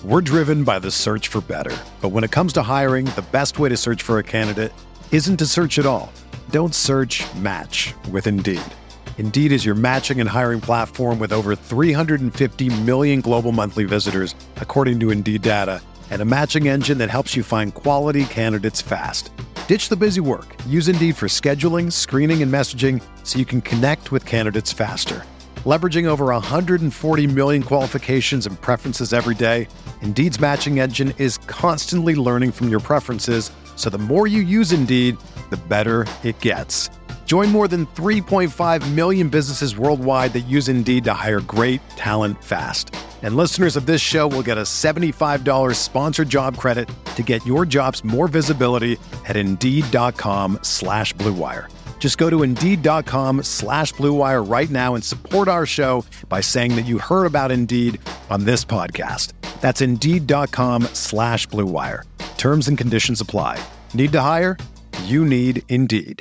We're driven by the search for better. But when it comes to hiring, the best way to search for a candidate isn't to search at all. Don't search, match with Indeed. Indeed is your matching and hiring platform with over 350 million global monthly visitors, according to Indeed data, and a matching engine that helps you find quality candidates fast. Ditch the busy work. Use Indeed for scheduling, screening, and messaging so you can connect with candidates faster. Leveraging over 140 million qualifications and preferences every day, Indeed's matching engine is constantly learning from your preferences, so the more you use Indeed, the better it gets. Join more than 3.5 million businesses worldwide that use Indeed to hire great talent fast. And listeners of this show will get a $75 sponsored job credit to get your jobs more visibility at Indeed.com/Blue Wire. Just go to Indeed.com/Blue Wire right now and support our show by saying that you heard about Indeed on this podcast. That's Indeed.com/Blue Wire. Terms and conditions apply. Need to hire? You need Indeed.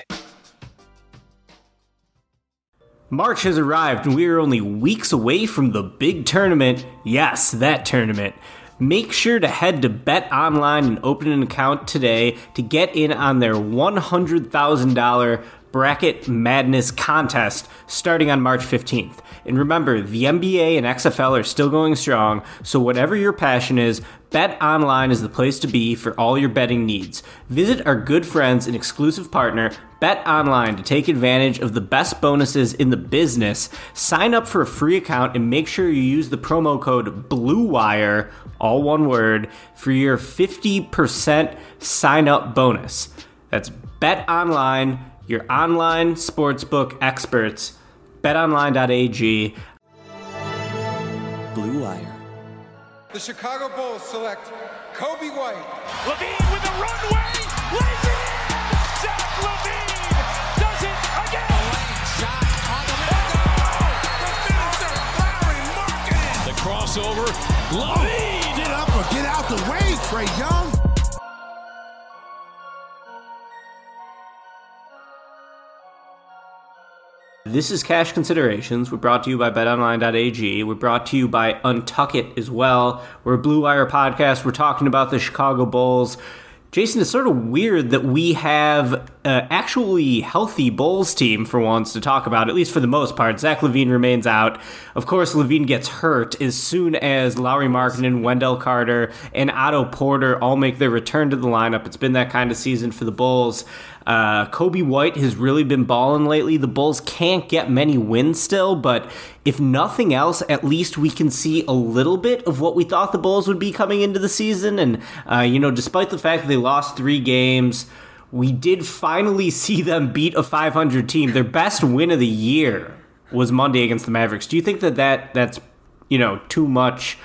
March has arrived and we are only weeks away from the big tournament. Yes, that tournament. Make sure to head to BetOnline and open an account today to get in on their $100,000 Bracket Madness contest starting on March 15th. And remember, the NBA and XFL are still going strong, so whatever your passion is, BetOnline is the place to be for all your betting needs. Visit our good friends and exclusive partner, BetOnline, to take advantage of the best bonuses in the business. Sign up for a free account and make sure you use the promo code BLUEWIRE, all one word, for your 50% sign-up bonus. That's BetOnline, your online sportsbook experts. BetOnline.ag. Blue Wire. The Chicago Bulls select Kobe White. LaVine with a runway, lays it in. Zach LaVine does it again. Lane shot on the window. The finisher, Larry Markkinen. The crossover, LaVine. Get up or get out the way, Trae Young. This is Cash Considerations. We're brought to you by BetOnline.ag. We're brought to you by Untuck It as well. We're a Blue Wire podcast. We're talking about the Chicago Bulls. Jason, it's sort of weird that we have an actually healthy Bulls team for once to talk about, at least for the most part. Zach LaVine remains out. Of course, LaVine gets hurt as soon as Lauri Markkinen, Wendell Carter, and Otto Porter all make their return to the lineup. It's been that kind of season for the Bulls. Kobe White has really been balling lately. The Bulls can't get many wins still, but if nothing else, at least we can see a little bit of what we thought the Bulls would be coming into the season. And, despite the fact that they lost 3 games, we did finally see them beat a 500 team. Their best win of the year was Monday against the Mavericks. Do you think that's too much?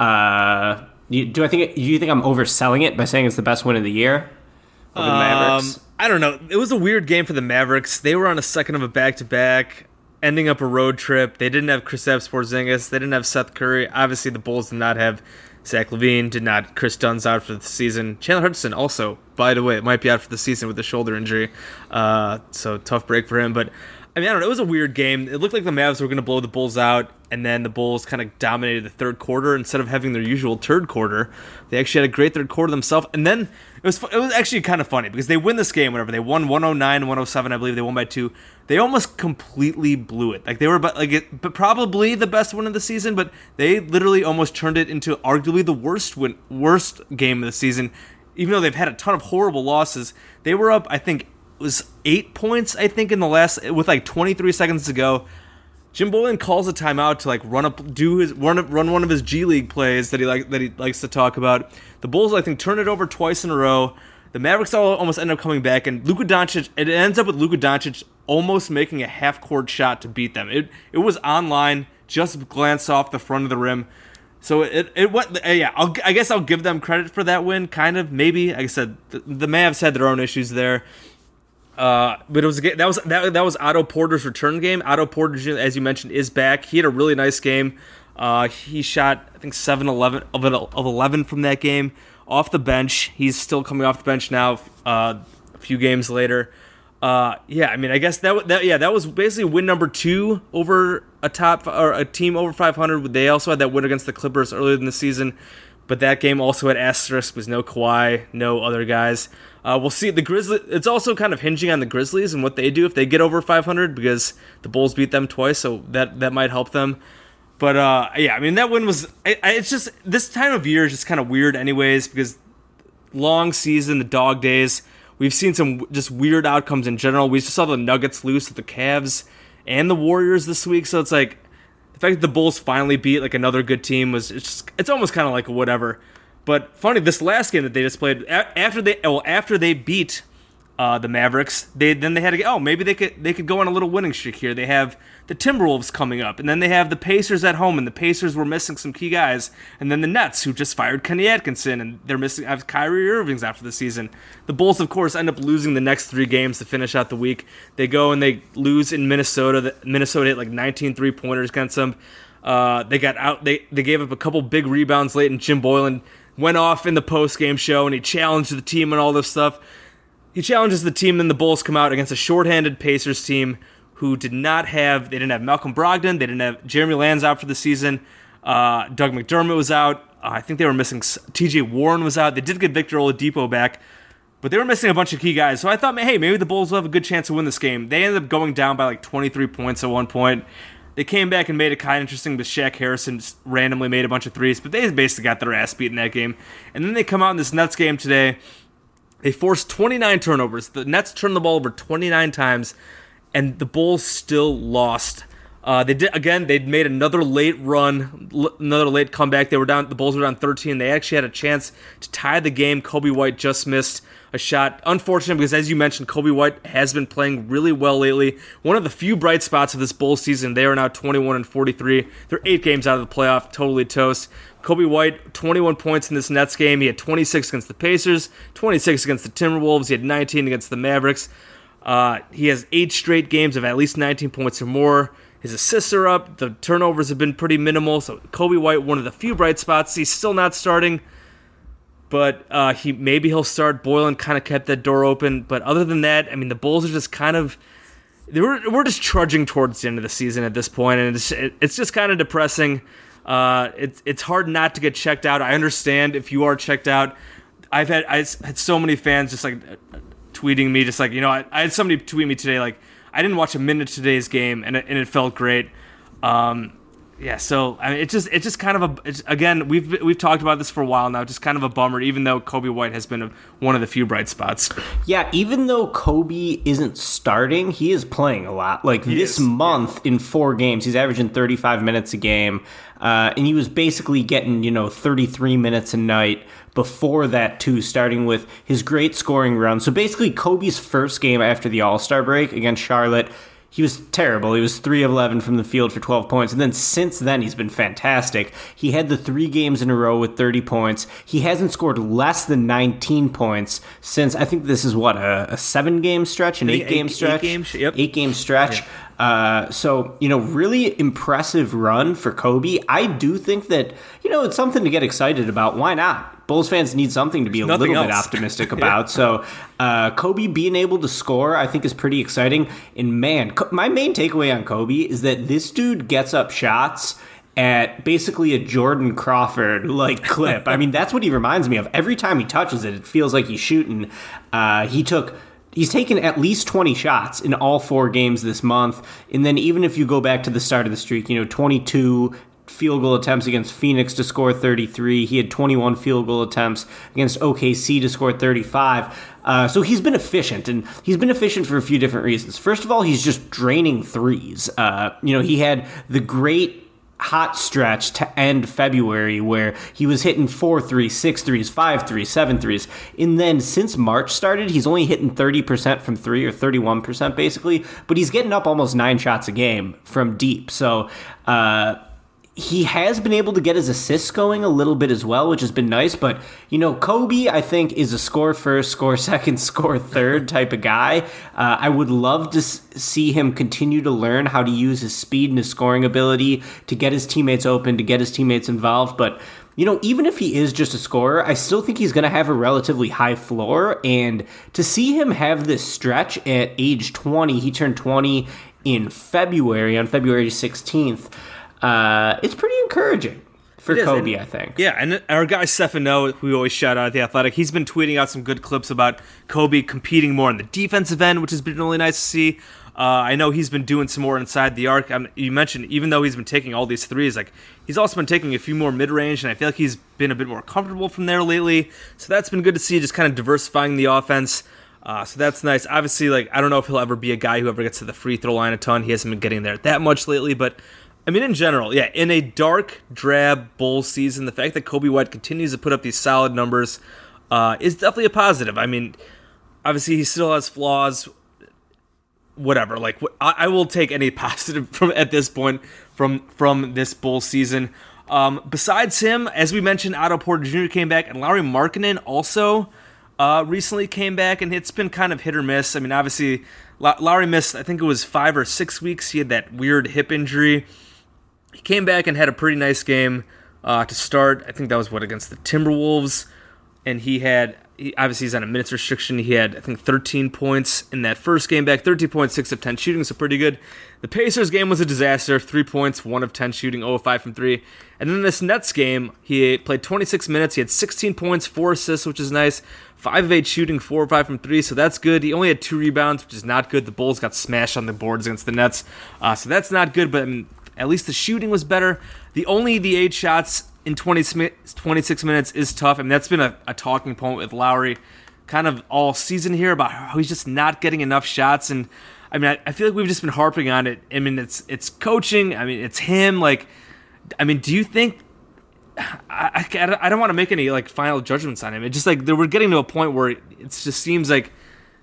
Do you think I'm overselling it by saying it's the best win of the year over the Mavericks? I don't know. It was a weird game for the Mavericks. They were on a second of a back-to-back, ending up a road trip. They didn't have Kristaps Porzingis. They didn't have Seth Curry. Obviously, the Bulls did not have Zach LaVine, did not. Chris Dunn's out for the season. Chandler Hutchison also, by the way, might be out for the season with a shoulder injury. So tough break for him. But I don't know. It was a weird game. It looked like the Mavs were going to blow the Bulls out, and then the Bulls kind of dominated the third quarter instead of having their usual third quarter. They actually had a great third quarter themselves, and then it was actually kind of funny because they win this game. Whatever, they won 109-107, I believe. They won by 2. They almost completely blew it. Like they were but probably the best win of the season, but they literally almost turned it into arguably the worst game of the season. Even though they've had a ton of horrible losses, they were up, I think, it was 8 points, I think, in the last, with like 23 seconds to go. Jim Boylan calls a timeout to like run one of his G League plays that he likes to talk about. The Bulls, I think, turn it over twice in a row. The Mavericks almost end up coming back, and Luka Doncic. It ends up with Luka Doncic almost making a half-court shot to beat them. It was on line, just glanced off the front of the rim. So it went. Yeah, I guess I'll give them credit for that win. Kind of, maybe. Like I said, the Mavs had their own issues there. But it was that was Otto Porter's return game. Otto Porter, as you mentioned, is back. He had a really nice game. He shot, I think, 7-11 of 11 from that game off the bench. He's still coming off the bench now. A few games later. I guess that was basically win number 2 over a team over 500. They also had that win against the Clippers earlier in the season. but that game also had asterisk, was no Kawhi, no other guys. We'll see. The Grizzlies. It's also kind of hinging on the Grizzlies and what they do if they get over 500, because the Bulls beat them twice, so that might help them. But yeah, I mean, that win was. It's just this time of year is just kind of weird, anyways, because long season, the dog days. We've seen some just weird outcomes in general. We just saw the Nuggets lose to the Cavs and the Warriors this week, so it's like the fact that the Bulls finally beat like another good team it's almost kind of like whatever. But funny, this last game that they just played after they beat the Mavericks, they had to get, maybe they could go on a little winning streak here. They have the Timberwolves coming up, and then they have the Pacers at home, and the Pacers were missing some key guys, and then the Nets, who just fired Kenny Atkinson, and they're missing Kyrie Irving's after the season. The Bulls, of course, end up losing the next 3 games to finish out the week. They go and they lose in Minnesota. Minnesota hit like 19 3-pointers against them. They got out. They gave up a couple big rebounds late, and Jim Boylan went off in the post-game show, and he challenged the team and all this stuff. He challenges the team, and the Bulls come out against a shorthanded Pacers team who they didn't have Malcolm Brogdon, they didn't have Jeremy Lamb out for the season, Doug McDermott was out, I think they were missing, TJ Warren was out, they did get Victor Oladipo back, but they were missing a bunch of key guys, so I thought, hey, maybe the Bulls will have a good chance to win this game. They ended up going down by like 23 points at one point. They came back and made it kind of interesting, but Shaq Harrison just randomly made a bunch of threes, but they basically got their ass beat in that game. And then they come out in this Nets game today. They forced 29 turnovers. The Nets turned the ball over 29 times, and the Bulls still lost. They'd made another late run, another late comeback. The Bulls were down 13. They actually had a chance to tie the game. Kobe White just missed a shot. Unfortunate, because as you mentioned, Kobe White has been playing really well lately. One of the few bright spots of this Bulls season. They are now 21-43. They're 8 games out of the playoff, totally toast. Kobe White, 21 points in this Nets game. He had 26 against the Pacers, 26 against the Timberwolves. He had 19 against the Mavericks. He has 8 straight games of at least 19 points or more. His assists are up. The turnovers have been pretty minimal. So Kobe White, one of the few bright spots. He's still not starting, but he'll start. Boylan kind of kept that door open. But other than that, I mean, the Bulls are just kind of we're just trudging towards the end of the season at this point, and it's just kind of depressing. It's hard not to get checked out. I understand if you are checked out. I had so many fans just like tweeting me, just like, I had somebody tweet me today like, I didn't watch a minute of today's game, and it felt great. Yeah, so I mean, it's just kind of again, we've talked about this for a while now. Just kind of a bummer, even though Kobe White has been one of the few bright spots. Yeah, even though Kobe isn't starting, he is playing a lot. Like this month in 4 games, he's averaging 35 minutes a game, and he was basically getting 33 minutes a night before that too, starting with his great scoring run. So basically, Kobe's first game after the All-Star break against Charlotte, he was terrible. He was 3 of 11 from the field for 12 points. And then since then, he's been fantastic. He had the 3 games in a row with 30 points. He hasn't scored less than 19 points since, I think this is what, a 7-game stretch, an 8-game stretch? 8-game stretch. Yeah. So, really impressive run for Kobe. I do think that, it's something to get excited about. Why not? Bulls fans need something to be a little bit optimistic about. So Kobe being able to score, I think, is pretty exciting. And man, my main takeaway on Kobe is that this dude gets up shots at basically a Jordan Crawford like clip. I mean, that's what he reminds me of. Every time he touches it, it feels like he's shooting. He's taken at least 20 shots in all 4 games this month. And then even if you go back to the start of the streak, 22 field goal attempts against Phoenix to score 33. He had 21 field goal attempts against OKC to score 35. So he's been efficient, and he's been efficient for a few different reasons. First of all, he's just draining threes. He had the great hot stretch to end February where he was hitting 4 threes, 6 threes, 5 threes, 7 threes. And then since March started, he's only hitting 30% from 3, or 31% basically, but he's getting up almost 9 shots a game from deep. So, he has been able to get his assists going a little bit as well, which has been nice. But, Kobe, I think, is a score first, score second, score third type of guy. I would love to see him continue to learn how to use his speed and his scoring ability to get his teammates open, to get his teammates involved. But, even if he is just a scorer, I still think he's going to have a relatively high floor. And to see him have this stretch at age 20, he turned 20 in February, on February 16th, it's pretty encouraging. for Kobe, I think. Yeah, and our guy Stefano, who we always shout out at The Athletic, he's been tweeting out some good clips about Kobe competing more on the defensive end, which has been really nice to see. I know he's been doing some more inside the arc. You mentioned, even though he's been taking all these threes, like he's also been taking a few more mid-range, and I feel like he's been a bit more comfortable from there lately. So that's been good to see, just kind of diversifying the offense. So that's nice. Obviously, like I don't know if he'll ever be a guy who ever gets to the free throw line a ton. He hasn't been getting there that much lately, but I mean, in general, yeah, in a dark, drab Bulls season, the fact that Kobe White continues to put up these solid numbers is definitely a positive. I mean, obviously, he still has flaws. Whatever, like I will take any positive from at this point from this Bulls season. Besides him, as we mentioned, Otto Porter Jr. came back, and Lauri Markkanen also recently came back, and it's been kind of hit or miss. I mean, obviously, Lauri missed, I think it was 5 or 6 weeks. He had that weird hip injury. He came back and had a pretty nice game to start. I think that was against the Timberwolves, and obviously he's on a minutes restriction. He had, I think, 13 points in that first game back, 13 points, 6 of 10 shooting, so pretty good. The Pacers game was a disaster, 3 points, 1 of 10 shooting, 0 of 5 from 3. And then this Nets game, he played 26 minutes, he had 16 points, 4 assists, which is nice, 5 of 8 shooting, 4 of 5 from 3, so that's good. He only had 2 rebounds, which is not good. The Bulls got smashed on the boards against the Nets, so that's not good, but I mean, at least the shooting was better. The 8 shots in 26 minutes is tough. I mean, that's been a talking point with Lauri kind of all season here about how he's just not getting enough shots. And I mean, I feel like we've just been harping on it. I mean, it's coaching. I mean, it's him. Like, I mean, do you think? I don't want to make any like final judgments on him. It's just like we're getting to a point where it just seems like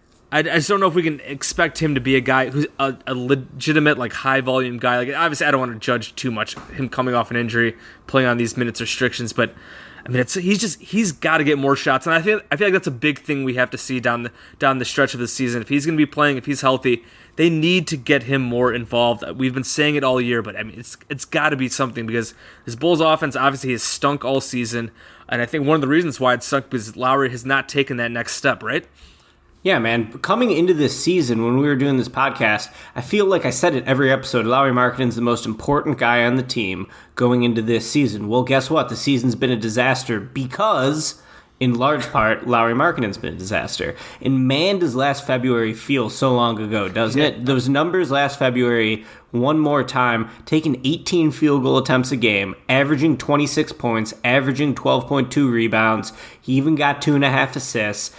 I just don't know if we can expect him to be a guy who's a legitimate, like, high-volume guy. Like, obviously, I don't want to judge too much him coming off an injury, playing on these minutes restrictions, but I mean, he's got to get more shots, and I feel like that's a big thing we have to see down the stretch of the season. If he's going to be playing, if he's healthy, they need to get him more involved. We've been saying it all year, but I mean, it's got to be something because this Bulls offense obviously has stunk all season, and I think one of the reasons why it stunk is Lauri has not taken that next step, right? Yeah, man. Coming into this season, when we were doing this podcast, I feel like I said it every episode, Lauri Markkanen's the most important guy on the team going into this season. Well, guess what? The season's been a disaster because, in large part, Lauri Markkanen's been a disaster. And man, does last February feel so long ago, doesn't it? Those numbers last February, one more time, taking 18 field goal attempts a game, averaging 26 points, averaging 12.2 rebounds. He even got 2.5 assists.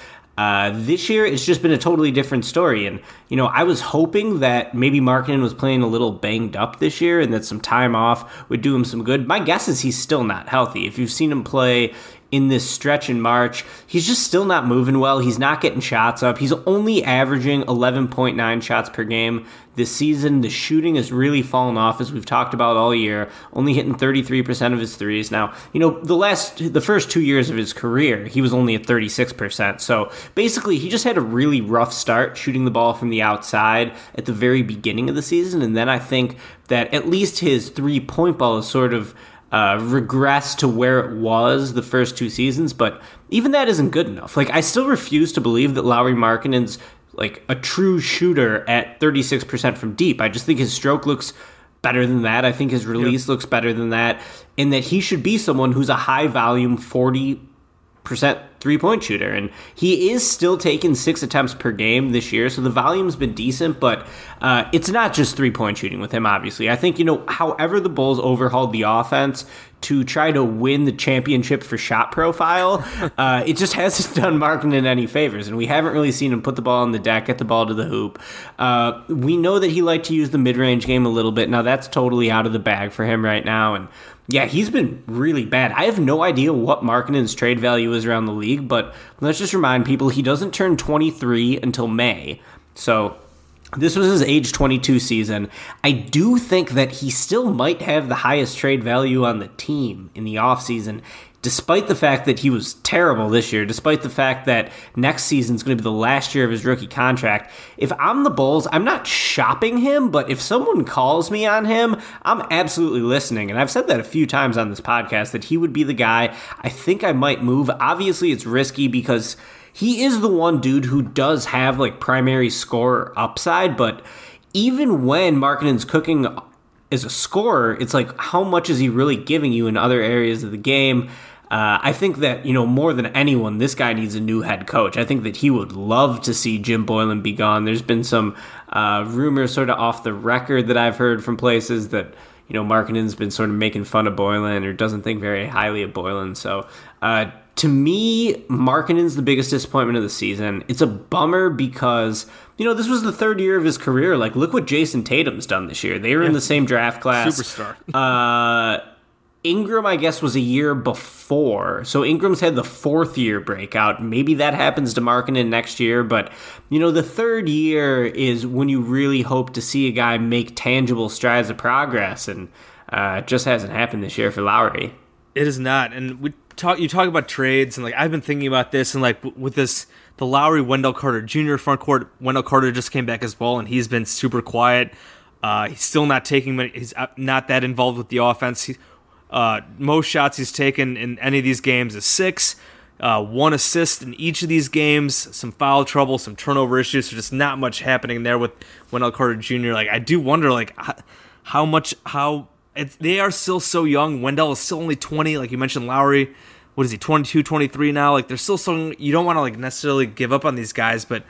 This year, it's just been a totally different story. And, you know, I was hoping that maybe Markkanen was playing a little banged up this year and that some time off would do him some good. My guess is he's still not healthy. If you've seen him play in this stretch in March, he's just still not moving well. He's not getting shots up. He's only averaging 11.9 shots per game this season. The shooting has really fallen off, as we've talked about all year, only hitting 33% of his threes. Now, you know, the first 2 years of his career, he was only at 36%. So basically, he just had a really rough start shooting the ball from the outside at the very beginning of the season. And then I think that at least his three-point ball is sort of regress to where it was the first 2 seasons, but even that isn't good enough. Like, I still refuse to believe that Lauri Markkanen's like a true shooter at 36% from deep. I just think his stroke looks better than that. I think his release looks better than that, and that he should be someone who's a high volume 40% three-point shooter, and he is still taking 6 attempts per game this year, so the volume's been decent, but it's not just three-point shooting with him, obviously. I think, you know, however the Bulls overhauled the offense to try to win the championship for shot profile, it just hasn't done Markkanen any favors, and we haven't really seen him put the ball on the deck, get the ball to the hoop. We know that he liked to use the mid-range game a little bit. Now, that's totally out of the bag for him right now, and yeah, he's been really bad. I have no idea what Markkanen's trade value is around the league, but let's just remind people he doesn't turn 23 until May. So this was his age 22 season. I do think that he still might have the highest trade value on the team in the offseason, despite the fact that he was terrible this year, despite the fact that next season's going to be the last year of his rookie contract. If I'm the Bulls, I'm not shopping him, but if someone calls me on him, I'm absolutely listening. And I've said that a few times on this podcast, that he would be the guy I think I might move. Obviously, it's risky because he is the one dude who does have like primary scorer upside, but even when Markkanen's cooking as a scorer, it's like, how much is he really giving you in other areas of the game? I think that, more than anyone, this guy needs a new head coach. I think that he would love to see Jim Boylen be gone. There's been some rumors sort of off the record that I've heard from places that, Markkanen's been sort of making fun of Boylen or doesn't think very highly of Boylen. So to me, Markkanen's the biggest disappointment of the season. It's a bummer because, this was the third year of his career. Like, look what Jason Tatum's done this year. They were in the same draft class. Superstar. Ingram, I guess, was a year before. So Ingram's had the fourth year breakout. Maybe that happens to Markkanen next year. But, the third year is when you really hope to see a guy make tangible strides of progress. And it just hasn't happened this year for Lowry. It is not. And you talk about trades, and I've been thinking about this, and with this, the Lowry, Wendell Carter Jr. front court. Wendell Carter just came back as well, and he's been super quiet. He's still not taking many. He's not that involved with the offense. Most shots he's taken in any of these games is 6. 1 assist in each of these games. Some foul trouble, some turnover issues. So just not much happening there with Wendell Carter Jr. I do wonder how they are still so young. Wendell is still only 20. Like you mentioned, Lowry, what is he, 22, 23 now? They're still so, you don't want to necessarily give up on these guys, but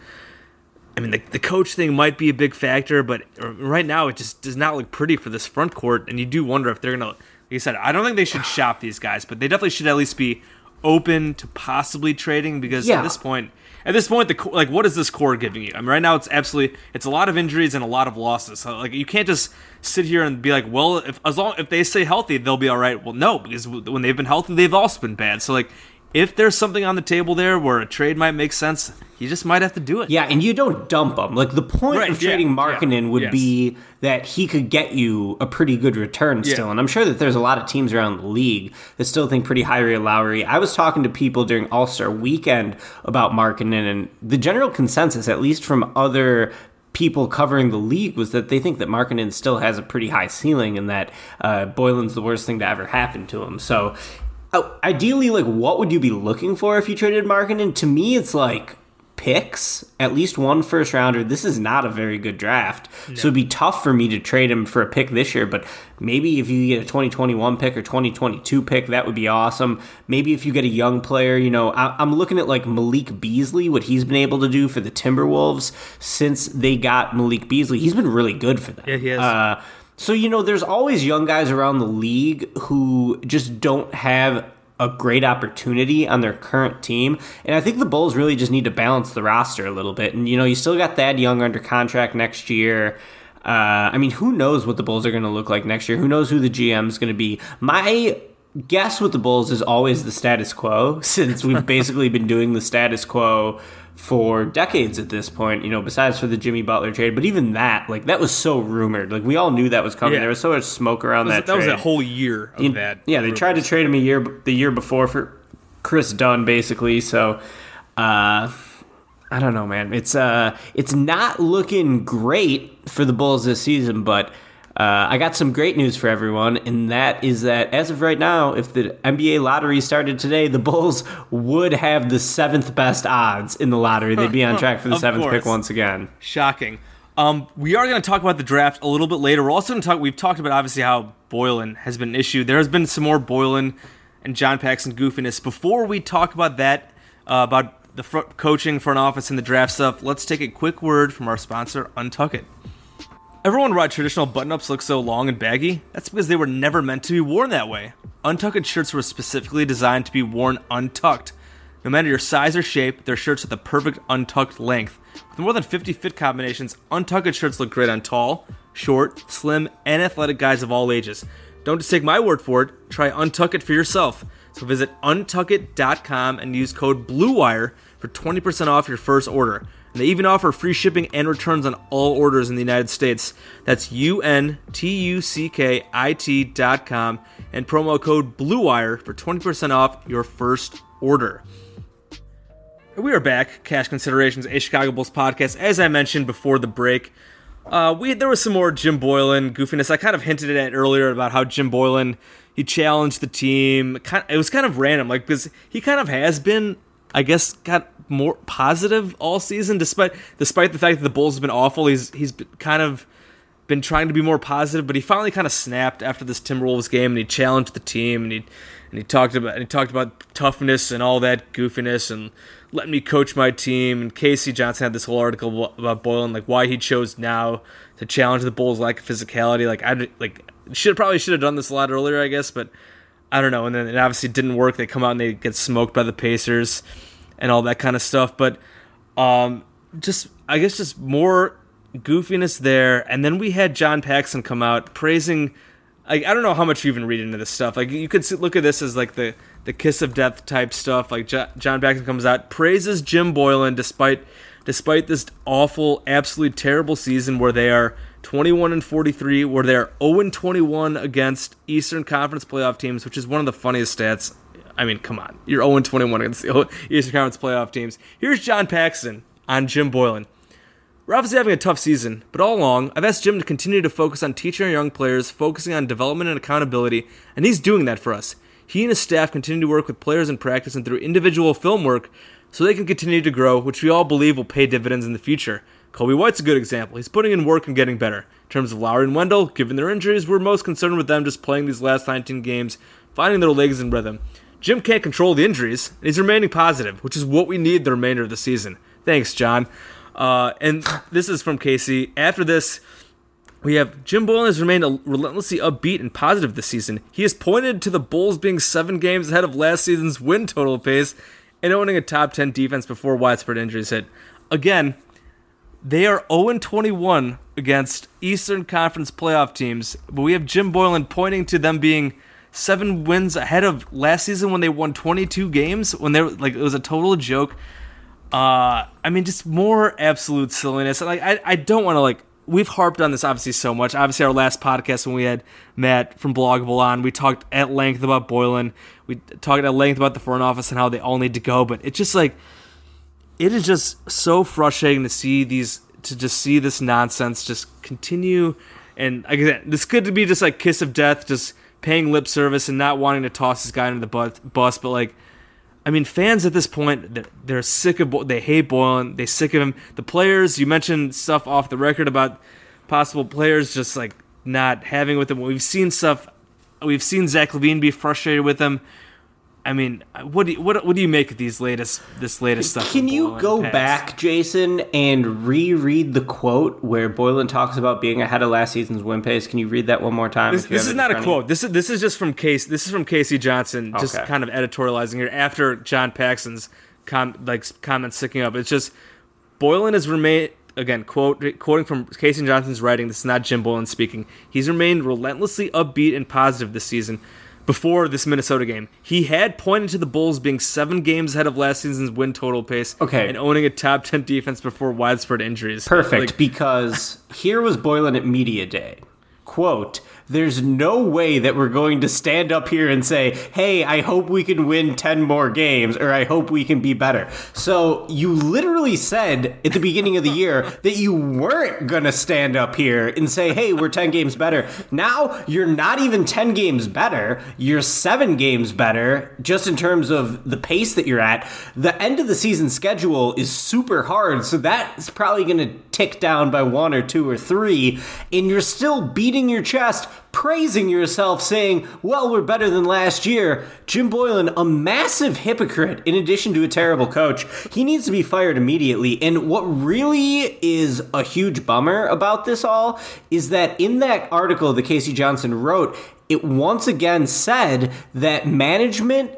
I mean, the coach thing might be a big factor, but right now it just does not look pretty for this front court, and you do wonder if they're going to, like you said, I don't think they should shop these guys, but they definitely should at least be open to possibly trading, because at this point, what is this core giving you? I mean, right now it's a lot of injuries and a lot of losses. So, you can't just sit here and be like, well, if they stay healthy, they'll be all right. Well, no, because when they've been healthy, they've also been bad. So, if there's something on the table there where a trade might make sense, you just might have to do it. Yeah, and you don't dump him. The point of trading Markkanen would be that he could get you a pretty good return still. And I'm sure that there's a lot of teams around the league that still think pretty highly of Lowry. I was talking to people during All-Star Weekend about Markkanen, and the general consensus, at least from other people covering the league, was that they think that Markkanen still has a pretty high ceiling and that Boylen's the worst thing to ever happen to him. So ideally, what would you be looking for if you traded Markkanen? To me, it's picks, at least one first rounder. This is not a very good draft. No. So it'd be tough for me to trade him for a pick this year, but maybe if you get a 2021 pick or 2022 pick, that would be awesome. Maybe if you get a young player, I'm looking at Malik Beasley, what he's been able to do for the Timberwolves since they got Malik Beasley. He's been really good for them. Yeah, he is. So, there's always young guys around the league who just don't have a great opportunity on their current team. And I think the Bulls really just need to balance the roster a little bit. And, you still got Thad Young under contract next year. Who knows what the Bulls are going to look like next year? Who knows who the GM is going to be? My guess with the Bulls is always the status quo, since we've basically been doing the status quo for decades at this point, besides for the Jimmy Butler trade. But even that, that was so rumored. We all knew that was coming. Yeah. There was so much smoke around that trade. That was a whole year of that. Yeah, they tried to trade him the year before for Chris Dunn, basically. So, I don't know, man. It's not looking great for the Bulls this season, but I got some great news for everyone, and that is that as of right now, if the NBA lottery started today, the Bulls would have the 7th best odds in the lottery. They'd be on track for the 7th pick once again. Shocking. We are going to talk about the draft a little bit later. We're also going to talk. We've talked about obviously how Boylen has been an issue. There has been some more Boylen and John Paxson goofiness. Before we talk about that, about the coaching, front office, and the draft stuff, let's take a quick word from our sponsor, Untuck It. Everyone why traditional button-ups look so long and baggy? That's because they were never meant to be worn that way. Untucked shirts were specifically designed to be worn untucked. No matter your size or shape, they're shirts with the perfect untucked length. With more than 50 fit combinations, untucked shirts look great on tall, short, slim, and athletic guys of all ages. Don't just take my word for it, try Untuck It for yourself. So visit untuckit.com and use code BLUEWIRE for 20% off your first order. And they even offer free shipping and returns on all orders in the United States. That's untuckit.com and promo code BLUEWIRE for 20% off your first order. We are back, Cash Considerations, a Chicago Bulls podcast. As I mentioned before the break, there was some more Jim Boylen goofiness. I kind of hinted at it earlier about how Jim Boylen, he challenged the team. It was kind of random, because he kind of has been, I guess, got more positive all season, despite the fact that the Bulls have been awful. He's kind of been trying to be more positive, but he finally kind of snapped after this Timberwolves game, and he challenged the team, and he talked about toughness and all that goofiness, and letting me coach my team. And Casey Johnson had this whole article about Boylen, like why he chose now to challenge the Bulls' lack of physicality. Probably should have done this a lot earlier, I guess, but I don't know. And then it obviously didn't work. They come out and they get smoked by the Pacers and all that kind of stuff. But just more goofiness there. And then we had John Paxson come out praising. I don't know how much you even read into this stuff. Like, you could look at this as like the kiss of death type stuff. Like, John Paxson comes out, praises Jim Boylen despite this awful, absolutely terrible season where they are 21-43, where they're 0-21 against Eastern Conference playoff teams, which is one of the funniest stats. I mean, come on. You're 0-21 against the Eastern Conference playoff teams. Here's John Paxson on Jim Boylen. We're obviously having a tough season, but all along, I've asked Jim to continue to focus on teaching our young players, focusing on development and accountability, and he's doing that for us. He and his staff continue to work with players in practice and through individual film work so they can continue to grow, which we all believe will pay dividends in the future. Kobe White's a good example. He's putting in work and getting better. In terms of Lowry and Wendell, given their injuries, we're most concerned with them just playing these last 19 games, finding their legs and rhythm. Jim can't control the injuries, and he's remaining positive, which is what we need the remainder of the season. Thanks, John. And this is from Casey. After this, we have Jim Boylen has remained relentlessly upbeat and positive this season. He has pointed to the Bulls being 7 games ahead of last season's win total pace and owning a top 10 defense before widespread injuries hit. Again, they are 0-21 against Eastern Conference playoff teams, but we have Jim Boylen pointing to them being 7 wins ahead of last season when they won 22 games, when they were like, it was a total joke. I mean, just more absolute silliness. Like, I don't want to, we've harped on this obviously so much. Obviously, our last podcast when we had Matt from Bloggable on, we talked at length about Boylen. We talked at length about the front office and how they all need to go. But it's just it is just so frustrating to see this nonsense just continue. And again, this could be just like kiss of death, just paying lip service and not wanting to toss this guy under the bus. But I mean, fans at this point, they're sick of they hate Boylen. They're sick of him. The players, you mentioned stuff off the record about possible players just not having with him. We've seen stuff. We've seen Zach LaVine be frustrated with him. I mean, what do you make of this latest stuff? Can you go back, Jason, and reread the quote where Boylen talks about being ahead of last season's win pace? Can you read that one more time? This is not a quote. This is just from Casey. This is from Casey Johnson, just kind of editorializing here after John Paxson's comments sticking up. It's just Boylen has remained, again, quoting from Casey Johnson's writing. This is not Jim Boylen speaking. He's remained relentlessly upbeat and positive this season. Before this Minnesota game, he had pointed to the Bulls being 7 games ahead of last season's win total pace and owning a top 10 defense before widespread injuries. Perfect, because here was Boylen at Media Day. Quote, "There's no way that we're going to stand up here and say, hey, I hope we can win 10 more games, or I hope we can be better." So you literally said at the beginning of the year that you weren't going to stand up here and say, hey, we're 10 games better. Now you're not even 10 games better. You're 7 games better, just in terms of the pace that you're at. The end of the season schedule is super hard, so that's probably going to tick down by 1 or 2 or 3, and you're still beating your chest, praising yourself, saying, well, we're better than last year. Jim Boylen, a massive hypocrite in addition to a terrible coach. He needs to be fired immediately. And what really is a huge bummer about this all is that in that article that Casey Johnson wrote, it once again said that management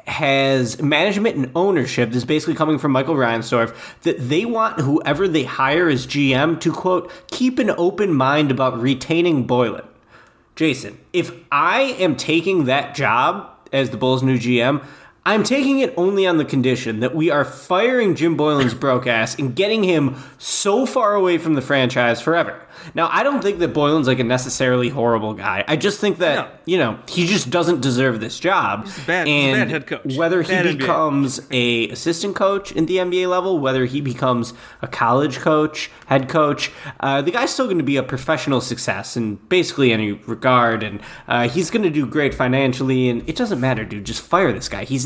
and ownership, this is basically coming from Michael Reinsdorf, that they want whoever they hire as GM to, quote, keep an open mind about retaining Boylen. Jason, if I am taking that job as the Bulls' new GM, I'm taking it only on the condition that we are firing Jim Boylen's broke ass and getting him so far away from the franchise forever. Now, I don't think that Boylen's a necessarily horrible guy. I just think that, he just doesn't deserve this job. He's a bad head coach. Whether he becomes an assistant coach in the NBA level, whether he becomes a college coach, head coach, the guy's still going to be a professional success in basically any regard, and he's going to do great financially, and it doesn't matter, dude. Just fire this guy. He's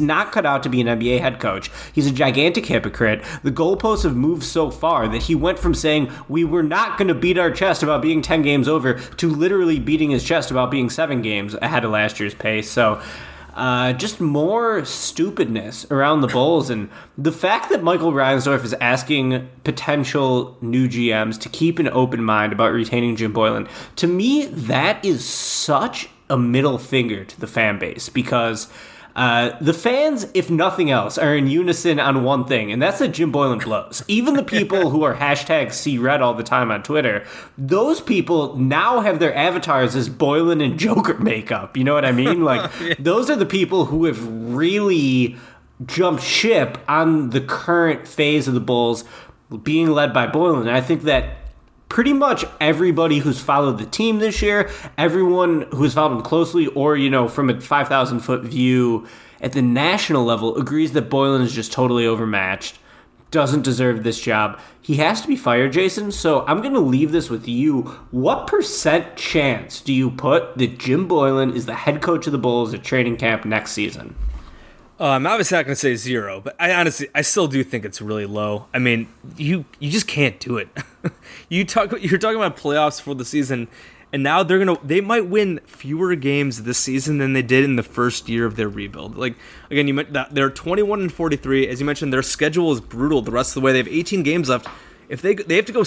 not cut out to be an NBA head coach. He's a gigantic hypocrite. The goalposts have moved so far that he went from saying we were not going to beat our chest about being 10 games over to literally beating his chest about being 7 games ahead of last year's pace. So just more stupidness around the Bulls. And the fact that Michael Reinsdorf is asking potential new GMs to keep an open mind about retaining Jim Boylen, to me, that is such a middle finger to the fan base, because the fans, if nothing else, are in unison on one thing, and that's that Jim Boylen blows. Even the people who are hashtag #CRed all the time on Twitter, those people now have their avatars as Boylen and Joker makeup. You know what I mean? Like, those are the people who have really jumped ship on the current phase of the Bulls being led by Boylen. And I think that pretty much everybody who's followed the team this year, everyone who's followed them closely, or, you know, from a 5,000-foot view at the national level, agrees that Boylen is just totally overmatched, doesn't deserve this job. He has to be fired, Jason, so I'm going to leave this with you. What % chance do you put that Jim Boylen is the head coach of the Bulls at training camp next season? I'm obviously not going to say 0, but I still do think it's really low. I mean, you just can't do it. You're talking about playoffs for the season, and now they might win fewer games this season than they did in the first year of their rebuild. Like, again, they're 21-43. As you mentioned, their schedule is brutal the rest of the way. They have 18 games left. If they have to go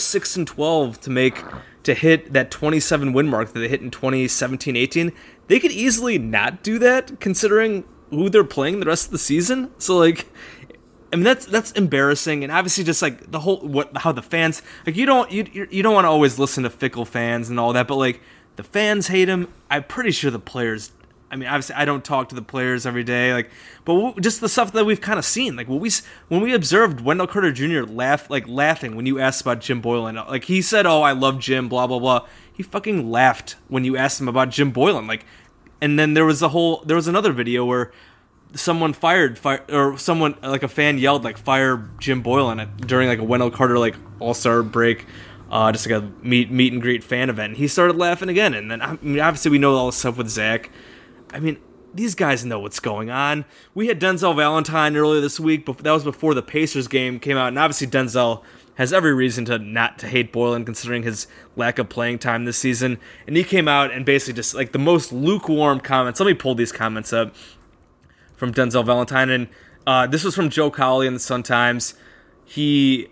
6-12 to hit that 27 win mark that they hit in 2017-18, they could easily not do that, considering who they're playing the rest of the season. So, like, I mean, that's embarrassing, and obviously just like the whole how the fans, like, you don't want to always listen to fickle fans and all that, but like the fans hate him. I'm pretty sure the players. I mean, obviously I don't talk to the players every day, like, but just the stuff that we've kind of seen, like when we observed Wendell Carter Jr. laughing when you asked about Jim Boylen, like he said, "Oh, I love Jim," blah blah blah. He fucking laughed when you asked him about Jim Boylen, like. And then there was another video where someone or someone, like a fan yelled, like, "Fire Jim Boylen" during like a Wendell Carter like All-Star break, just like a meet and greet fan event. And he started laughing again. And then, I mean, obviously we know all this stuff with Zach. I mean, these guys know what's going on. We had Denzel Valentine earlier this week, but that was before the Pacers game came out. And obviously Denzel has every reason to not to hate Boylen, considering his lack of playing time this season. And he came out and basically just like the most lukewarm comments. Let me pull these comments up from Denzel Valentine. And this was from Joe Cowley in the Sun-Times. He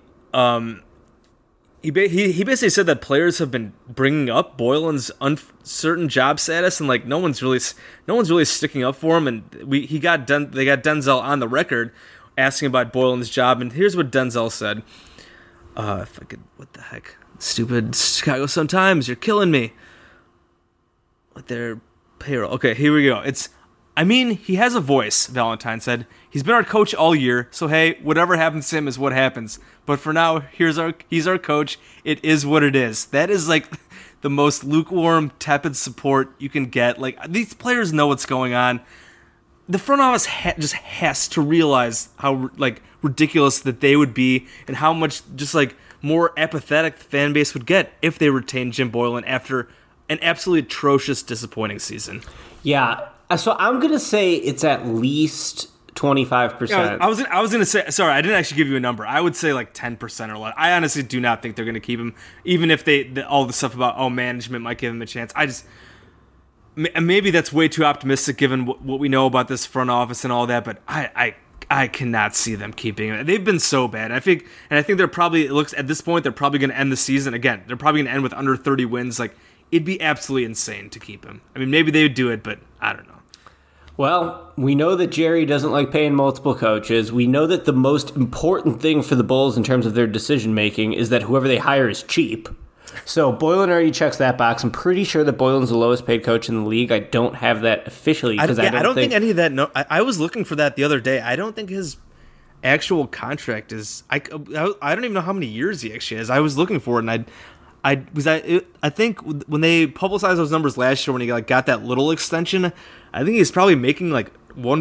basically said that players have been bringing up Boylen's uncertain job status, and like no one's really sticking up for him. And they got Denzel on the record asking about Boylen's job. And here's what Denzel said. If I could, what the heck? Stupid Chicago Sun-Times, you're killing me. With their payroll. Okay, here we go. I mean, he has a voice, Valentine said. He's been our coach all year, so hey, whatever happens to him is what happens. But for now, he's our coach. It is what it is. That is like the most lukewarm, tepid support you can get. Like, these players know what's going on. The front office just has to realize how like ridiculous that they would be, and how much just like more apathetic the fan base would get if they retained Jim Boylen after an absolutely atrocious, disappointing season. Yeah, so I'm gonna say it's at least 25%. Yeah, I was gonna say, sorry, I didn't actually give you a number. I would say like 10% or less. I honestly do not think they're gonna keep him, even if all the stuff about management might give him a chance. Maybe that's way too optimistic given what we know about this front office and all that, but I cannot see them keeping him. They've been so bad. I think they're probably, it looks at this point, they're probably going to end the season. Again, they're probably going to end with under 30 wins. Like, it'd be absolutely insane to keep him. I mean, maybe they would do it, but I don't know. Well, we know that Jerry doesn't like paying multiple coaches. We know that the most important thing for the Bulls in terms of their decision-making is that whoever they hire is cheap. So Boylen already checks that box. I'm pretty sure that Boylen's the lowest paid coach in the league. I don't have that officially because I don't think any of that. No, I was looking for that the other day. I don't think his actual contract is. I don't even know how many years he actually has. I was looking for it, and I think when they publicized those numbers last year, when he got that little extension, I think he's probably making like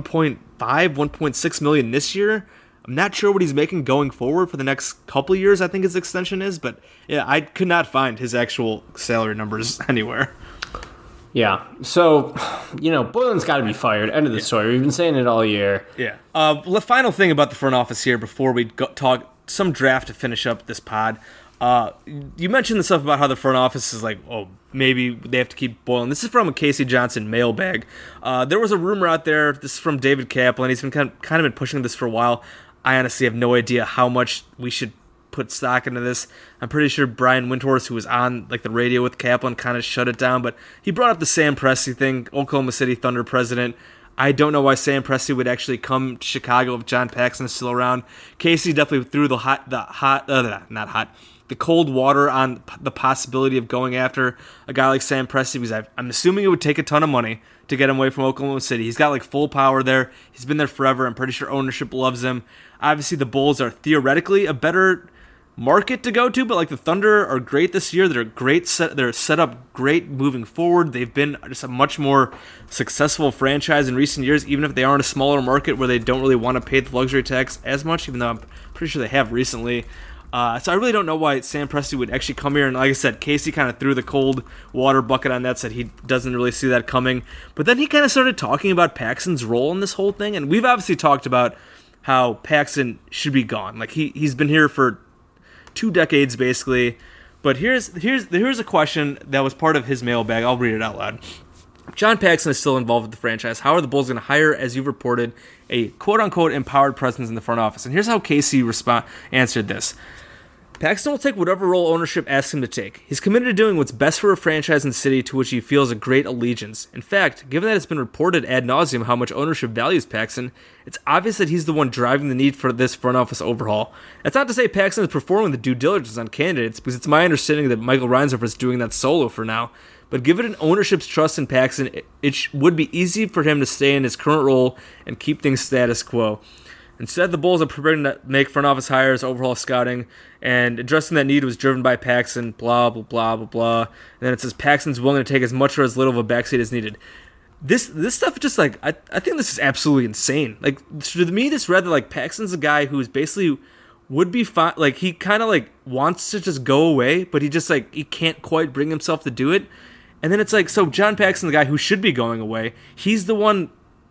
1.6 million this year. I'm not sure what he's making going forward for the next couple of years, I think his extension is, but yeah, I could not find his actual salary numbers anywhere. Yeah. So, Boylen's got to be fired. End of the story. We've been saying it all year. Yeah. The final thing about the front office here before we talk some draft to finish up this pod. You mentioned the stuff about how the front office is like, oh, maybe they have to keep Boylen. This is from a Casey Johnson mailbag. There was a rumor out there. This is from David Kaplan. He's been kind of been pushing this for a while. I honestly have no idea how much we should put stock into this. I'm pretty sure Brian Windhorst, who was on the radio with Kaplan, kind of shut it down, but he brought up the Sam Presti thing, Oklahoma City Thunder president. I don't know why Sam Presti would actually come to Chicago if John Paxson is still around. Casey definitely threw the cold water on the possibility of going after a guy like Sam Presti, because I'm assuming it would take a ton of money to get him away from Oklahoma City. He's got full power there. He's been there forever. I'm pretty sure ownership loves him. Obviously, the Bulls are theoretically a better market to go to, but the Thunder are great this year. They're set up great moving forward. They've been just a much more successful franchise in recent years, even if they are in a smaller market where they don't really want to pay the luxury tax as much, even though I'm pretty sure they have recently. So I really don't know why Sam Presti would actually come here. And like I said, Casey kind of threw the cold water bucket on that, said he doesn't really see that coming. But then he kind of started talking about Paxson's role in this whole thing. And we've obviously talked about how Paxson should be gone. He's been here for 2 decades basically. But here's a question that was part of his mailbag. I'll read it out loud. John Paxson is still involved with the franchise. How are the Bulls going to hire, as you've reported, a quote-unquote empowered presence in the front office? And here's how Casey answered this. Paxson will take whatever role ownership asks him to take. He's committed to doing what's best for a franchise and city to which he feels a great allegiance. In fact, given that it's been reported ad nauseum how much ownership values Paxson, it's obvious that he's the one driving the need for this front office overhaul. That's not to say Paxson is performing the due diligence on candidates, because it's my understanding that Michael Reinsdorf is doing that solo for now. But given an ownership's trust in Paxson, it would be easy for him to stay in his current role and keep things status quo. Instead, the Bulls are preparing to make front office hires, overhaul scouting, and addressing that need was driven by Paxson, blah, blah, blah, blah, blah. And then it says Paxson's willing to take as much or as little of a backseat as needed. This stuff just I think this is absolutely insane. To me, this read that Paxson's a guy who's basically would be fine. He kind of wants to just go away, but he just he can't quite bring himself to do it. And then it's so John Paxson, the guy who should be going away, he's the one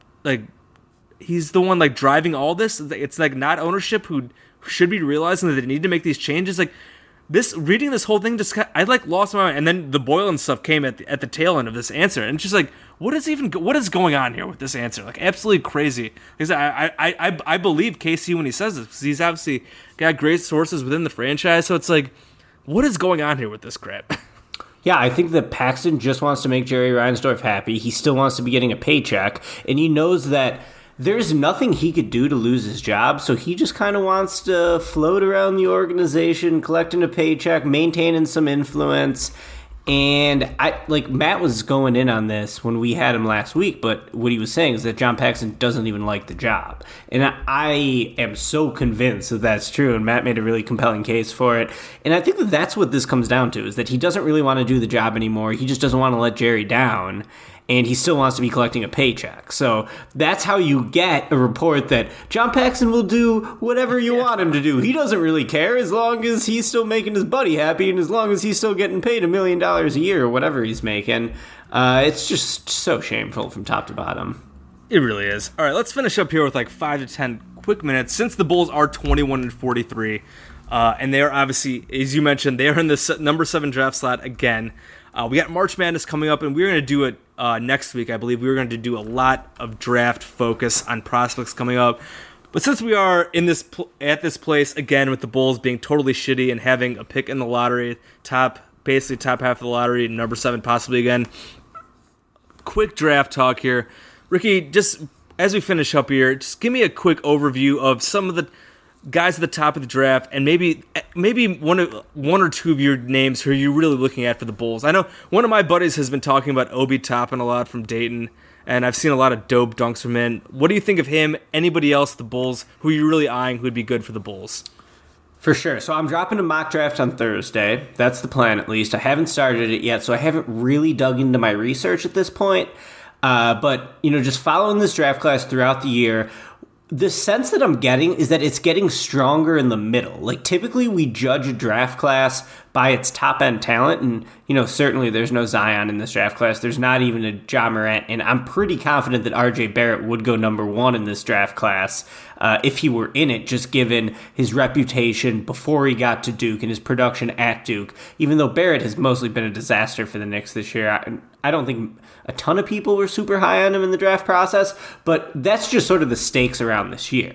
driving all this. It's not ownership who should be realizing that they need to make these changes. Reading this whole thing I lost my mind. And then the Boylen stuff came at the tail end of this answer, and it's just what is going on here with this answer? Absolutely crazy. Because I believe Casey when he says this, because he's obviously got great sources within the franchise. So it's what is going on here with this crap? Yeah, I think that Paxson just wants to make Jerry Reinsdorf happy. He still wants to be getting a paycheck, and he knows that there's nothing he could do to lose his job, so he just kind of wants to float around the organization, collecting a paycheck, maintaining some influence. And Matt was going in on this when we had him last week, but what he was saying is that John Paxson doesn't even like the job. And I am so convinced that that's true, and Matt made a really compelling case for it. And I think that that's what this comes down to, is that he doesn't really want to do the job anymore. He just doesn't want to let Jerry down, and he still wants to be collecting a paycheck. So that's how you get a report that John Paxson will do whatever you want him to do. He doesn't really care as long as he's still making his buddy happy, and as long as he's still getting paid $1 million a year or whatever he's making. It's just so shameful from top to bottom. It really is. All right, let's finish up here with 5 to 10 quick minutes. Since the Bulls are 21-43, and they are obviously, as you mentioned, they are in the number 7 draft slot again. We got March Madness coming up, and we're going to do it next week. I believe we're going to do a lot of draft focus on prospects coming up. But since we are in at this place again with the Bulls being totally shitty and having a pick in the lottery, basically top half of the lottery, number 7 possibly again, quick draft talk here. Ricky, just as we finish up here, just give me a quick overview of some of the guys at the top of the draft, and maybe one or two of your names who you're really looking at for the Bulls. I know one of my buddies has been talking about Obi Toppin a lot from Dayton, and I've seen a lot of dope dunks from him. What do you think of him? Anybody else at the Bulls who you're really eyeing who would be good for the Bulls? For sure. So I'm dropping a mock draft on Thursday. That's the plan, at least. I haven't started it yet, so I haven't really dug into my research at this point. But just following this draft class throughout the year, the sense that I'm getting is that it's getting stronger in the middle. Typically we judge a draft class by its top-end talent. And, certainly there's no Zion in this draft class. There's not even a Ja Morant. And I'm pretty confident that RJ Barrett would go number 1 in this draft class if he were in it, just given his reputation before he got to Duke and his production at Duke. Even though Barrett has mostly been a disaster for the Knicks this year, I don't think a ton of people were super high on him in the draft process, but that's just sort of the stakes around this year.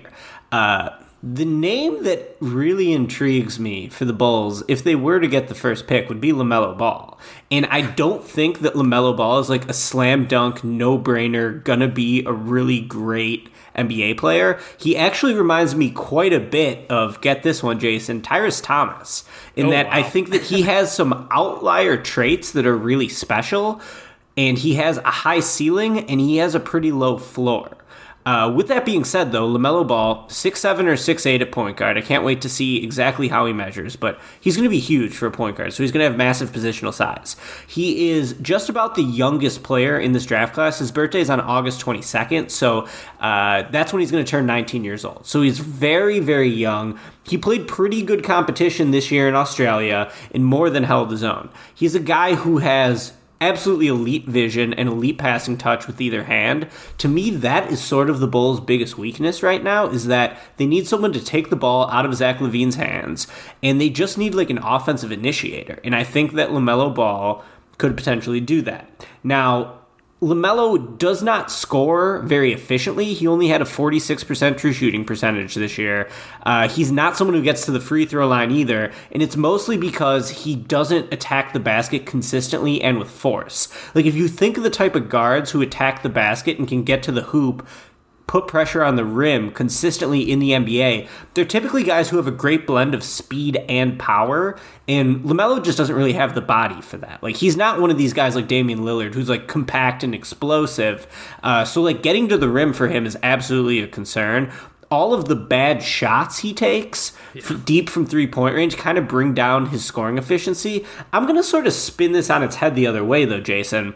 The name that really intrigues me for the Bulls, if they were to get the first pick, would be LaMelo Ball. And I don't think that LaMelo Ball is like a slam dunk, no-brainer, gonna be a really great NBA player. He actually reminds me quite a bit of, get this one, Jason, Tyrese Thomas, in that I think that he has some outlier traits that are really special, and he has a high ceiling, and he has a pretty low floor. With that being said, though, LaMelo Ball, 6'7" or 6'8" at point guard. I can't wait to see exactly how he measures, but he's going to be huge for a point guard, so he's going to have massive positional size. He is just about the youngest player in this draft class. His birthday is on August 22nd, so that's when he's going to turn 19 years old. So he's very, very young. He played pretty good competition this year in Australia and more than held his own. He's a guy who has absolutely elite vision and elite passing touch with either hand. To me, that is sort of the Bulls' biggest weakness right now, is that they need someone to take the ball out of Zach LaVine's hands, and they just need like an offensive initiator. And I think that LaMelo Ball could potentially do that. Now, LaMelo does not score very efficiently. He only had a 46% true shooting percentage this year. He's not someone who gets to the free throw line either, and it's mostly because he doesn't attack the basket consistently and with force. Like, if you think of the type of guards who attack the basket and can get to the hoop, put pressure on the rim consistently in the NBA, they're typically guys who have a great blend of speed and power, and LaMelo just doesn't really have the body for that. Like, he's not one of these guys like Damian Lillard who's like compact and explosive, so like getting to the rim for him is absolutely a concern. All of the bad shots he takes deep from three-point range kind of bring down his scoring efficiency. I'm going to sort of spin this on its head the other way, though, Jason.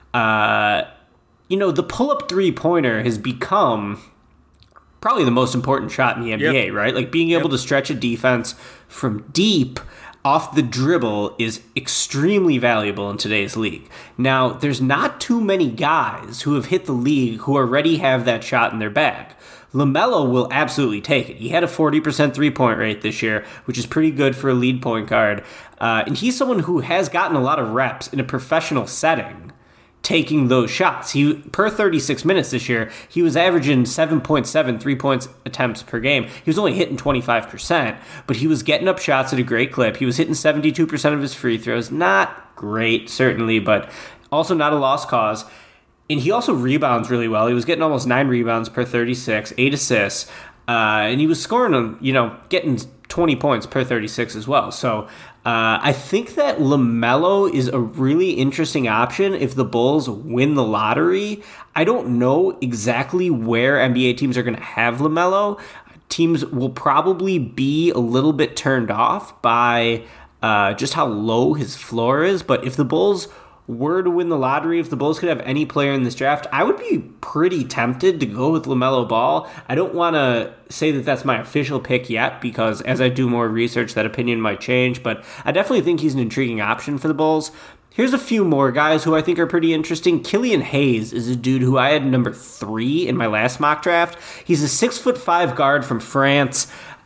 The pull-up three-pointer has become probably the most important shot in the NBA, right? Like, being able to stretch a defense from deep off the dribble is extremely valuable in today's league. Now, there's not too many guys who have hit the league who already have that shot in their bag. LaMelo will absolutely take it. He had a 40% three-point rate this year, which is pretty good for a lead point guard. And he's someone who has gotten a lot of reps in a professional setting taking those shots. He, per 36 minutes this year, he was averaging 7.7 3-point attempts per game. He was only hitting 25%, but he was getting up shots at a great clip. He was hitting 72% of his free throws. Not great, certainly, but also not a lost cause. And he also rebounds really well. He was getting almost 9 rebounds per 36, 8 assists, and he was scoring, getting 20 points per 36 as well. So I think that LaMelo is a really interesting option if the Bulls win the lottery. I don't know exactly where NBA teams are going to have LaMelo. Teams will probably be a little bit turned off by just how low his floor is. But if the Bulls were to win the lottery, if the Bulls could have any player in this draft, I would be pretty tempted to go with LaMelo Ball. I don't want to say that that's my official pick yet, because as I do more research, that opinion might change, but I definitely think he's an intriguing option for the Bulls. Here's a few more guys who I think are pretty interesting. Killian Hayes is a dude who I had number 3 in my last mock draft. He's a 6'5" guard from France.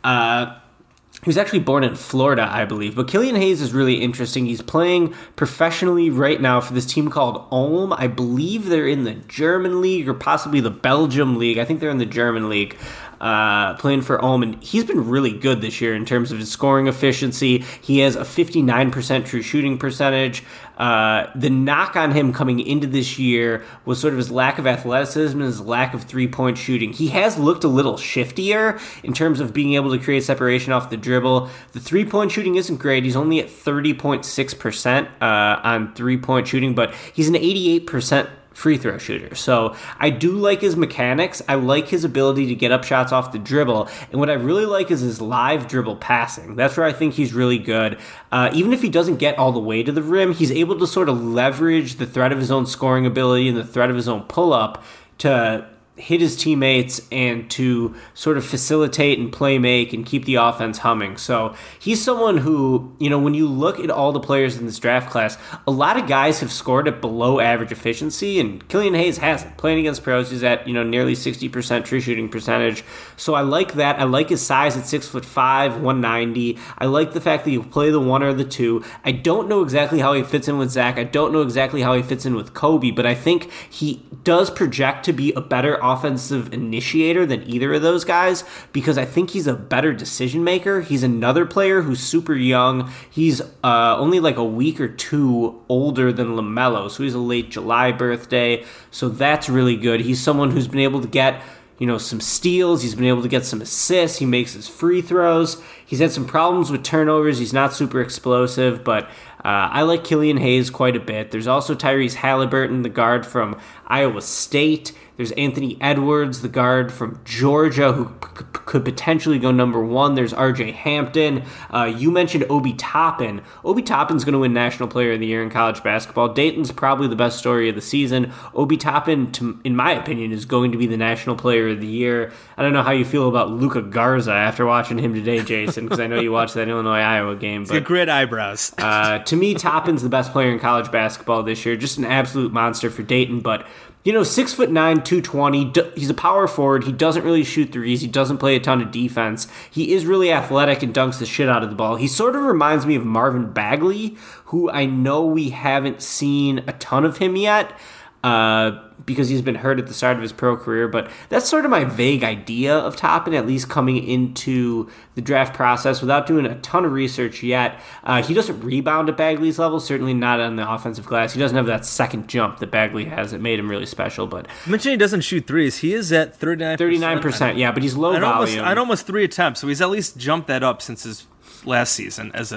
He was actually born in Florida, I believe. But Killian Hayes is really interesting. He's playing professionally right now for this team called Ulm. I believe they're in the German league or possibly the Belgium league. I think they're in the German league, playing for Ulm. And he's been really good this year in terms of his scoring efficiency. He has a 59% true shooting percentage. The knock on him coming into this year was sort of his lack of athleticism and his lack of three-point shooting. He has looked a little shiftier in terms of being able to create separation off the dribble. The three-point shooting isn't great. He's only at 30.6% on three-point shooting, but he's an 88% free throw shooter. So I do like his mechanics. I like his ability to get up shots off the dribble. And what I really like is his live dribble passing. That's where I think he's really good. Even if he doesn't get all the way to the rim, he's able to sort of leverage the threat of his own scoring ability and the threat of his own pull-up to hit his teammates and to sort of facilitate and play make and keep the offense humming. So he's someone who, when you look at all the players in this draft class, a lot of guys have scored at below average efficiency, and Killian Hayes hasn't. Playing against pros, he's at, nearly 60% true shooting percentage. So I like that. I like his size at 6'5", 190. I like the fact that you play the 1 or the 2. I don't know exactly how he fits in with Zach. I don't know exactly how he fits in with Kobe, but I think he does project to be a better offensive initiator than either of those guys, because I think he's a better decision maker. He's another player who's super young. He's only like a week or 2 older than LaMelo, so he's a late July birthday, so that's really good. He's someone who's been able to get some steals. He's been able to get some assists. He makes his free throws. He's had some problems with turnovers. He's not super explosive, but I like Killian Hayes quite a bit. There's also Tyrese Halliburton, the guard from Iowa State. There's Anthony Edwards, the guard from Georgia, who could potentially go number 1. There's RJ Hampton. You mentioned Obi Toppin. Obi Toppin's going to win National Player of the Year in college basketball. Dayton's probably the best story of the season. Obi Toppin, in my opinion, is going to be the National Player of the Year. I don't know how you feel about Luka Garza after watching him today, Jason, because I know you watched that Illinois-Iowa game. He's got great eyebrows. To me, Toppin's the best player in college basketball this year. Just an absolute monster for Dayton, but 6'9", 220. He's a power forward. He doesn't really shoot threes. He doesn't play a ton of defense. He is really athletic and dunks the shit out of the ball. He sort of reminds me of Marvin Bagley, who I know we haven't seen a ton of him yet, because he's been hurt at the start of his pro career, but that's sort of my vague idea of Toppin, at least coming into the draft process without doing a ton of research yet. He doesn't rebound at Bagley's level, certainly not on the offensive glass. He doesn't have that second jump that Bagley has that made him really special. But you mentioned he doesn't shoot threes. He is at 39%. 39%, yeah, but he's low volume. At almost 3 attempts, so he's at least jumped that up since his last season. He's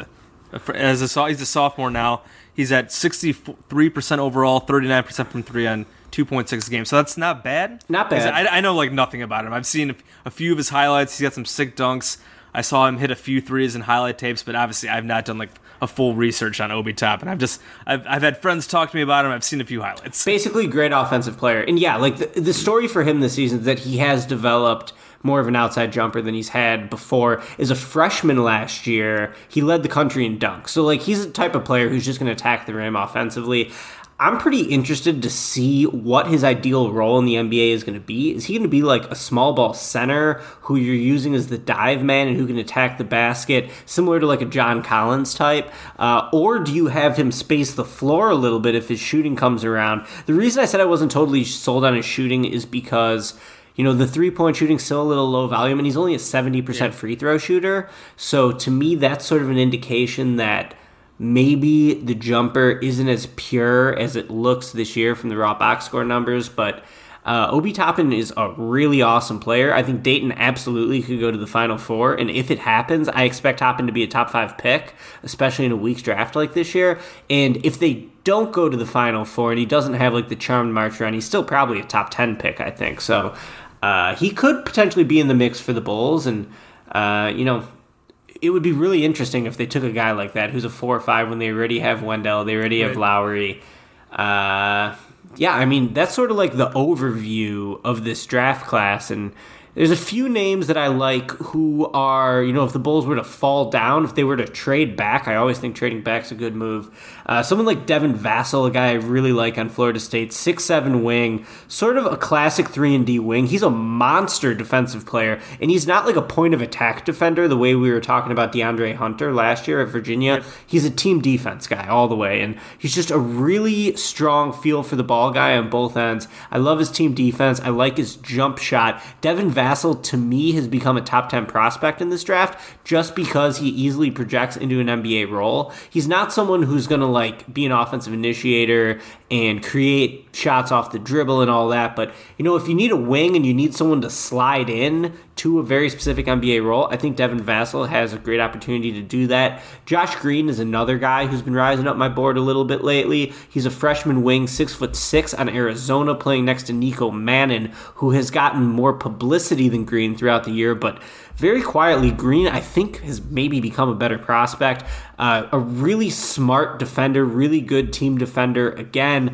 a sophomore now. He's at 63% overall, 39% from 3 on 2.6 games. So that's not bad. Not bad. I know nothing about him. I've seen a few of his highlights. He's got some sick dunks. I saw him hit a few threes in highlight tapes, but obviously I've not done a full research on Obi Toppin. I've had friends talk to me about him. I've seen a few highlights. Basically, great offensive player. And yeah, the story for him this season is that he has developed more of an outside jumper than he's had before. As a freshman last year, he led the country in dunks. So he's the type of player who's just going to attack the rim offensively. I'm pretty interested to see what his ideal role in the NBA is going to be. Is he going to be like a small ball center who you're using as the dive man and who can attack the basket, similar to like a John Collins type? Or do you have him space the floor a little bit if his shooting comes around? The reason I said I wasn't totally sold on his shooting is because the 3-point shooting's still a little low volume, and he's only a 70% free throw shooter. So to me, that's sort of an indication that maybe the jumper isn't as pure as it looks this year from the raw box score numbers, but Obi Toppin is a really awesome player. I think Dayton absolutely could go to the Final Four, and if it happens, I expect Toppin to be a top 5 pick, especially in a weak draft like this year. And if they don't go to the Final Four and he doesn't have the charmed march run, he's still probably a top 10 pick, I think. So he could potentially be in the mix for the Bulls, and it would be really interesting if they took a guy like that who's a 4 or 5 when they already have Wendell, they already have Lowry. That's sort of like the overview of this draft class, and there's a few names that I like who are, if the Bulls were to fall down, if they were to trade back, I always think trading back's a good move. Someone like Devin Vassell, a guy I really like on Florida State, 6'7" wing, sort of a classic 3-and-D wing. He's a monster defensive player, and he's not like a point of attack defender the way we were talking about DeAndre Hunter last year at Virginia. He's a team defense guy all the way, and he's just a really strong feel for the ball guy on both ends. I love his team defense. I like his jump shot. Devin Vassell, to me, has become a top 10 prospect in this draft just because he easily projects into an NBA role. He's not someone who's going to be an offensive initiator and create shots off the dribble and all that, but if you need a wing and you need someone to slide in to a very specific NBA role, I think Devin Vassell has a great opportunity to do that. Josh Green is another guy who's been rising up my board a little bit lately. He's a freshman wing, 6'6" on Arizona, playing next to Nico Mannon, who has gotten more publicity than Green throughout the year, but very quietly, Green, I think, has maybe become a better prospect. A really smart defender, really good team defender. Again,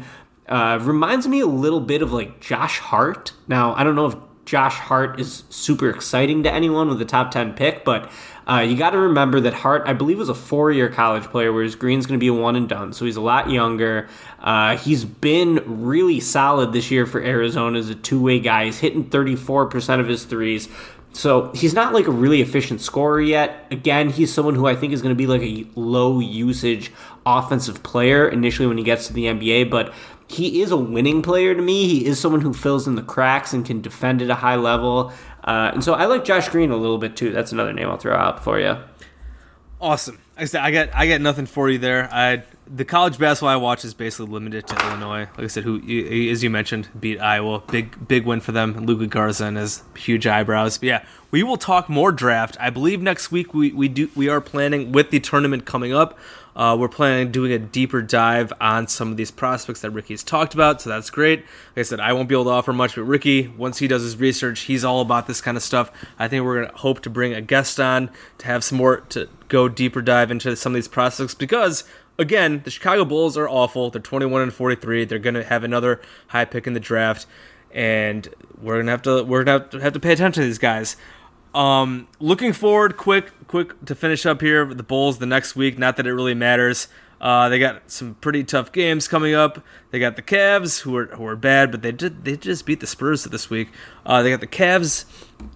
Reminds me a little bit of like Josh Hart. Now, I don't know if Josh Hart is super exciting to anyone with a top 10 pick, but you got to remember that Hart, I believe, was a 4-year college player, whereas Green's going to be a one and done, so he's a lot younger. He's been really solid this year for Arizona as a two-way guy. He's hitting 34% of his threes. So he's not like a really efficient scorer yet. Again, he's someone who I think is going to be like a low usage offensive player initially when he gets to the NBA, but he is a winning player to me. He is someone who fills in the cracks and can defend at a high level. And so I like Josh Green a little bit too. That's another name I'll throw out for you. Awesome. Like I said, I got nothing for you there. The college basketball I watch is basically limited to Illinois. Like I said, who, as you mentioned, beat Iowa. Big win for them. Luka Garza and his huge eyebrows. But yeah, we will talk more draft. I believe next week we are planning, with the tournament coming up, we're planning on doing a deeper dive on some of these prospects that Ricky's talked about, so that's great. Like I said, I won't be able to offer much, but Ricky, once he does his research, he's all about this kind of stuff. I think we're going to hope to bring a guest on to have some more, to go deeper dive into some of these prospects, because again, the Chicago Bulls are awful. They're 21-43. They're going to have another high pick in the draft, and we're gonna have to pay attention to these guys. Looking forward, quick to finish up here with the Bulls the next week. Not that it really matters. They got some pretty tough games coming up. They got the Cavs, who are bad, but they just beat the Spurs this week. They got the Cavs.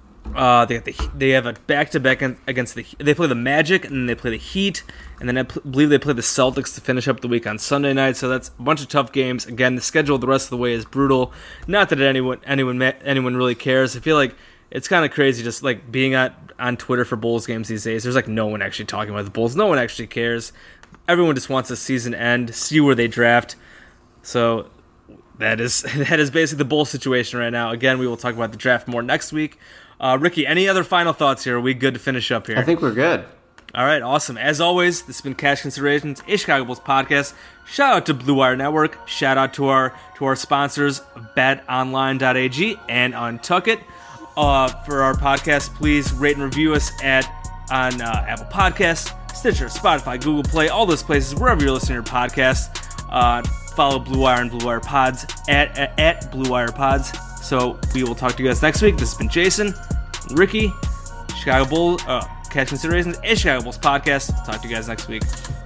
They have a back-to-back against they play the Magic, and then they play the Heat, and then I believe they play the Celtics to finish up the week on Sunday night. So that's a bunch of tough games. Again, the schedule the rest of the way is brutal. Not that anyone really cares. I feel like it's kind of crazy just like being on Twitter for Bulls games these days. There's like no one actually talking about the Bulls. No one actually cares. Everyone just wants the season end, see where they draft. So that is basically the Bulls situation right now. Again, we will talk about the draft more next week. Ricky, any other final thoughts here? Are we good to finish up here? I think we're good. All right, awesome. As always, this has been Cash Considerations, a Chicago Bulls podcast. Shout out to Blue Wire Network. Shout out to our sponsors, BetOnline.ag and Untuckit. For our podcast, please rate and review us on Apple Podcasts, Stitcher, Spotify, Google Play, all those places, wherever you're listening to your podcasts. Follow Blue Wire and Blue Wire Pods at Blue Wire Pods. So we will talk to you guys next week. This has been Jason, Ricky, Chicago Bulls, Cash Considerations, and Chicago Bulls podcast. Talk to you guys next week.